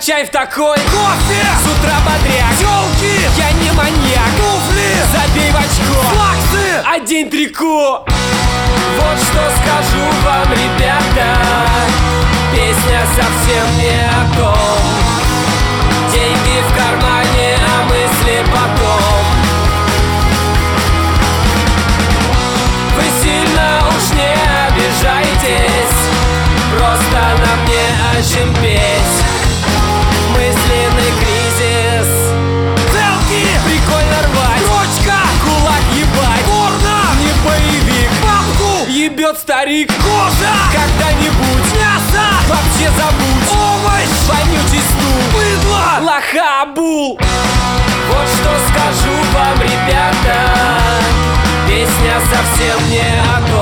чай в такой Кофе, с утра бодряк. тёлки, Я не маньяк, туфли, забей в очко, флаксы. одень трико. Вот что скажу вам, ребята, песня совсем не о том. Деньги в кармане, а мысли потом. Вы сильно уж не обижайтесь, просто нам не о чем петь. Мысленный кризис, Целки, прикольно рвать, дрочка, кулак ебать, порно, не боевик, бабку, ебет старик. кожа, Когда-нибудь мясо, вообще забудь овощ, вонючий стул, быдло. лохабул. Вот что скажу вам, ребята, песня совсем не о